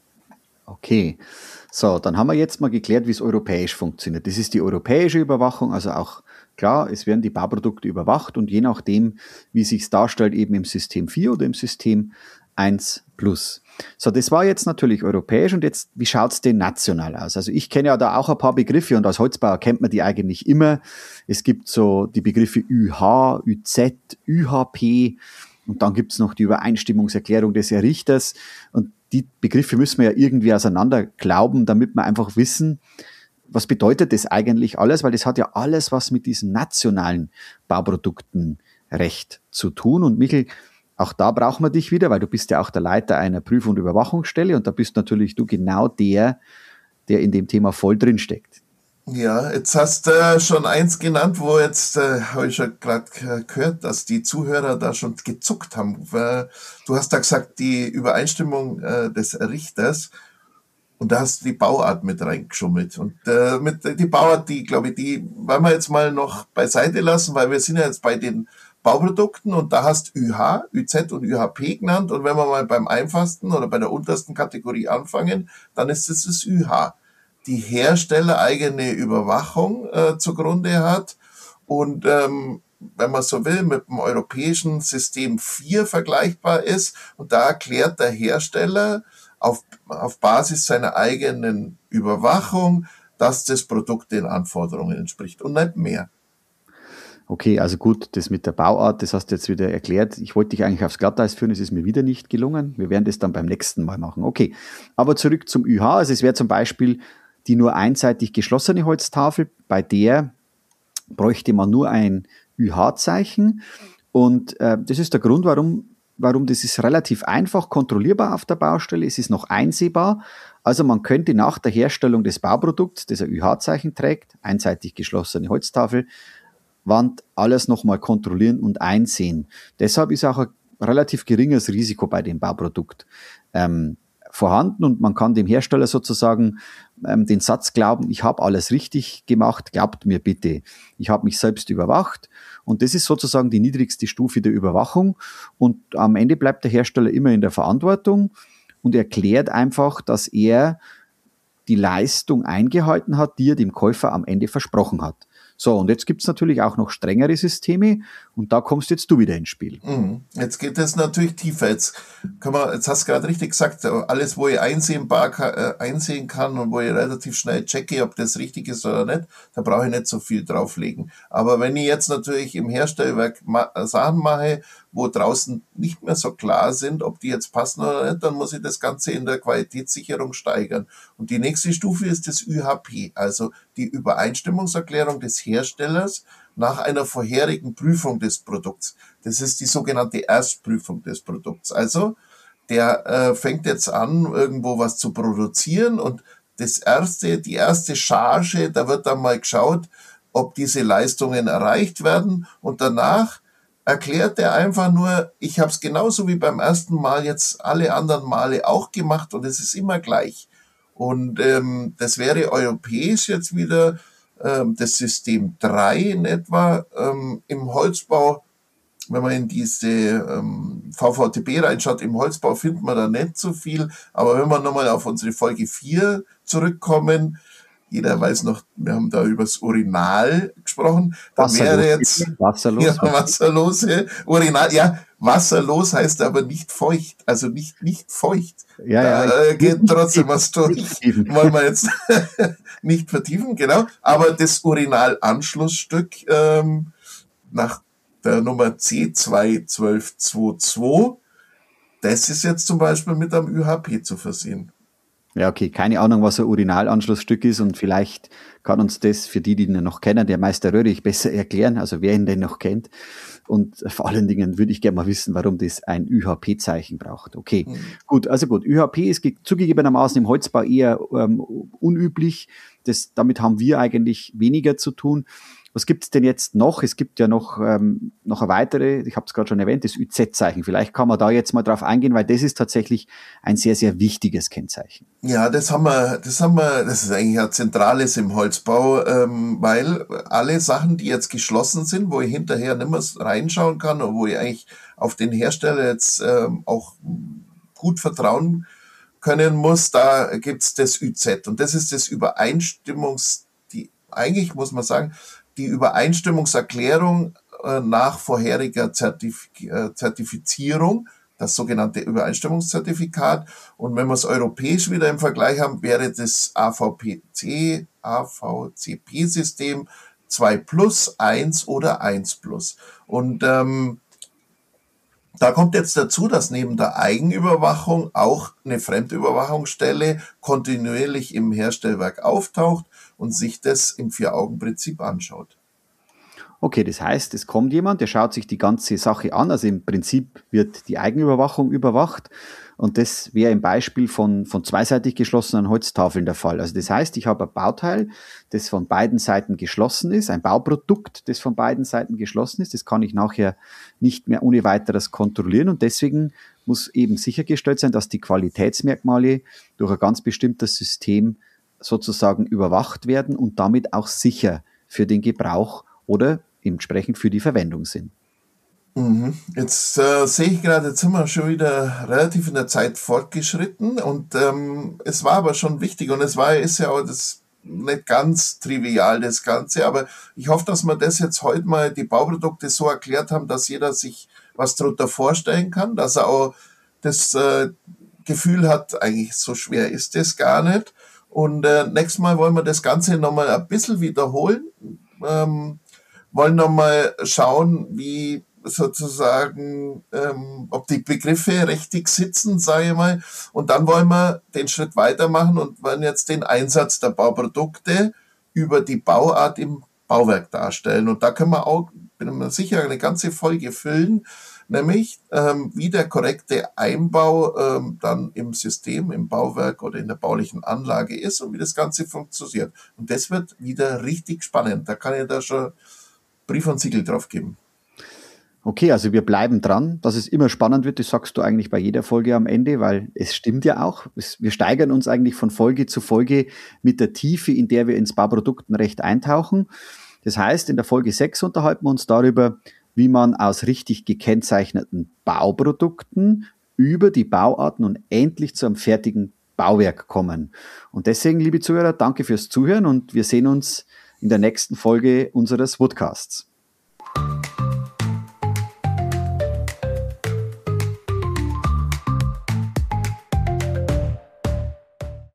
Okay, so, dann haben wir jetzt mal geklärt, wie es europäisch funktioniert. Das ist die europäische Überwachung, also auch klar, es werden die Bauprodukte überwacht und je nachdem, wie es sich darstellt, eben im System vier oder im System eins plus. So, das war jetzt natürlich europäisch und jetzt, wie schaut es denn national aus? Also ich kenne ja da auch ein paar Begriffe und als Holzbauer kennt man die eigentlich immer. Es gibt so die Begriffe Ü H, Ü Z, Ü H P und dann gibt es noch die Übereinstimmungserklärung des Errichters und die Begriffe müssen wir ja irgendwie auseinander glauben, damit wir einfach wissen, was bedeutet das eigentlich alles? Weil das hat ja alles was mit diesen nationalen Bauproduktenrecht zu tun. Und Michael, auch da brauchen wir dich wieder, weil du bist ja auch der Leiter einer Prüf- und Überwachungsstelle und da bist natürlich du genau der, der in dem Thema voll drin steckt. Ja, jetzt hast du äh, schon eins genannt, wo jetzt, äh, habe ich schon gerade gehört, dass die Zuhörer da schon gezuckt haben. Weil du hast da gesagt, die Übereinstimmung äh, des Errichters. Und da hast du die Bauart mit reingeschummelt. Und äh, mit die Bauart, die, glaube ich, die wollen wir jetzt mal noch beiseite lassen, weil wir sind ja jetzt bei den Bauprodukten und da hast Ü H, Ü Z und Ü H P genannt. Und wenn wir mal beim einfachsten oder bei der untersten Kategorie anfangen, dann ist es das Ü H. Die herstellereigene Überwachung äh, zugrunde hat und ähm, wenn man so will, mit dem europäischen System vier vergleichbar ist. Und da erklärt der Hersteller auf, auf Basis seiner eigenen Überwachung, dass das Produkt den Anforderungen entspricht und nicht mehr. Okay, also gut, das mit der Bauart, das hast du jetzt wieder erklärt. Ich wollte dich eigentlich aufs Glatteis führen, es ist mir wieder nicht gelungen. Wir werden das dann beim nächsten Mal machen. Okay, aber zurück zum Ü H. Also es wäre zum Beispiel die nur einseitig geschlossene Holztafel, bei der bräuchte man nur ein Ü H-Zeichen. Und äh, das ist der Grund, warum, warum das ist relativ einfach kontrollierbar auf der Baustelle. Es ist noch einsehbar. Also man könnte nach der Herstellung des Bauprodukts, das ein Ü H-Zeichen trägt, einseitig geschlossene Holztafel, Wand alles nochmal kontrollieren und einsehen. Deshalb ist auch ein relativ geringes Risiko bei dem Bauprodukt ähm, vorhanden und man kann dem Hersteller sozusagen ähm, den Satz glauben, ich habe alles richtig gemacht, glaubt mir bitte. Ich habe mich selbst überwacht und das ist sozusagen die niedrigste Stufe der Überwachung und am Ende bleibt der Hersteller immer in der Verantwortung und erklärt einfach, dass er die Leistung eingehalten hat, die er dem Käufer am Ende versprochen hat. So, und jetzt gibt's natürlich auch noch strengere Systeme und da kommst jetzt du wieder ins Spiel. Mhm. Jetzt geht es natürlich tiefer. Jetzt kann man, jetzt hast du gerade richtig gesagt, alles, wo ich einsehbar kann, äh, einsehen kann und wo ich relativ schnell checke, ob das richtig ist oder nicht, da brauche ich nicht so viel drauflegen. Aber wenn ich jetzt natürlich im Herstellwerk ma- Sachen mache, wo draußen nicht mehr so klar sind, ob die jetzt passen oder nicht, dann muss ich das Ganze in der Qualitätssicherung steigern. Und die nächste Stufe ist das Ü H P, also die Übereinstimmungserklärung des Herstellers nach einer vorherigen Prüfung des Produkts. Das ist die sogenannte Erstprüfung des Produkts. Also der äh, fängt jetzt an, irgendwo was zu produzieren und das erste, die erste Charge, da wird dann mal geschaut, ob diese Leistungen erreicht werden und danach erklärt er einfach nur, ich habe es genauso wie beim ersten Mal jetzt alle anderen Male auch gemacht und es ist immer gleich. Und ähm, das wäre europäisch jetzt wieder ähm, das System drei in etwa. Ähm, im Holzbau, wenn man in diese ähm, V V T B reinschaut, im Holzbau findet man da nicht so viel. Aber wenn wir nochmal auf unsere Folge vier zurückkommen, jeder weiß noch, wir haben da über das Urinal gesprochen, dann wäre jetzt wasserlos, ja, wasserlose Urinal, ja, wasserlos heißt aber nicht feucht, also nicht nicht feucht. Ja, da ja, äh, geht trotzdem was durch. Wollen wir jetzt nicht vertiefen, genau. Aber das Urinalanschlussstück ähm, nach der Nummer C zwei eins zwei zwei zwei, das ist jetzt zum Beispiel mit einem Ü H P zu versehen. Ja, okay, keine Ahnung, was ein Urinalanschlussstück ist und vielleicht kann uns das für die, die ihn noch kennen, der Meister Röhrig besser erklären, also wer ihn denn noch kennt. Und vor allen Dingen würde ich gerne mal wissen, warum das ein Ü H P-Zeichen braucht. Okay, mhm. gut, also gut, Ü H P ist zugegebenermaßen im Holzbau eher ähm, unüblich. Das, damit haben wir eigentlich weniger zu tun. Was gibt es denn jetzt noch? Es gibt ja noch, ähm, noch eine weitere, ich habe es gerade schon erwähnt, das Ü Z-Zeichen. Vielleicht kann man da jetzt mal drauf eingehen, weil das ist tatsächlich ein sehr, sehr wichtiges Kennzeichen. Ja, das haben wir, das haben wir, das ist eigentlich ein zentrales im Holzbau, ähm, weil alle Sachen, die jetzt geschlossen sind, wo ich hinterher nicht mehr reinschauen kann und wo ich eigentlich auf den Hersteller jetzt ähm, auch gut vertrauen können muss, da gibt's das Ü Z. Und das ist das Übereinstimmungs, die, eigentlich muss man sagen, die Übereinstimmungserklärung äh, nach vorheriger Zertif- äh, Zertifizierung, das sogenannte Übereinstimmungszertifikat. Und wenn wir es europäisch wieder im Vergleich haben, wäre das A V P C, A V C P-System zwei plus, eins oder eins plus. Und ähm, da kommt jetzt dazu, dass neben der Eigenüberwachung auch eine Fremdüberwachungsstelle kontinuierlich im Herstellwerk auftaucht und sich das im Vier-Augen-Prinzip anschaut. Okay, das heißt, es kommt jemand, der schaut sich die ganze Sache an. Also im Prinzip wird die Eigenüberwachung überwacht. Und das wäre im Beispiel von, von zweiseitig geschlossenen Holztafeln der Fall. Also das heißt, ich habe ein Bauteil, das von beiden Seiten geschlossen ist, ein Bauprodukt, das von beiden Seiten geschlossen ist. Das kann ich nachher nicht mehr ohne weiteres kontrollieren. Und deswegen muss eben sichergestellt sein, dass die Qualitätsmerkmale durch ein ganz bestimmtes System sozusagen überwacht werden und damit auch sicher für den Gebrauch oder entsprechend für die Verwendung sind. Jetzt äh, sehe ich gerade, jetzt sind wir schon wieder relativ in der Zeit fortgeschritten und ähm, es war aber schon wichtig und es war ist ja auch das nicht ganz trivial, das Ganze, aber ich hoffe, dass wir das jetzt heute mal, die Bauprodukte so erklärt haben, dass jeder sich was darunter vorstellen kann, dass er auch das äh, Gefühl hat, eigentlich so schwer ist das gar nicht. Und äh, nächstes Mal wollen wir das Ganze nochmal ein bisschen wiederholen, ähm, wollen nochmal schauen, wie sozusagen, ähm, ob die Begriffe richtig sitzen, sage ich mal. Und dann wollen wir den Schritt weitermachen und wollen jetzt den Einsatz der Bauprodukte über die Bauart im Bauwerk darstellen. Und da können wir auch, bin mir sicher, eine ganze Folge füllen, nämlich ähm, wie der korrekte Einbau ähm, dann im System, im Bauwerk oder in der baulichen Anlage ist und wie das Ganze funktioniert. Und das wird wieder richtig spannend. Da kann ich da schon Brief und Siegel drauf geben. Okay, also wir bleiben dran, dass es immer spannend wird, das sagst du eigentlich bei jeder Folge am Ende, weil es stimmt ja auch. Es, wir steigern uns eigentlich von Folge zu Folge mit der Tiefe, in der wir ins Bauproduktenrecht eintauchen. Das heißt, in der Folge sechs unterhalten wir uns darüber, wie man aus richtig gekennzeichneten Bauprodukten über die Bauarten und endlich zu einem fertigen Bauwerk kommen. Und deswegen, liebe Zuhörer, danke fürs Zuhören und wir sehen uns in der nächsten Folge unseres Woodcasts.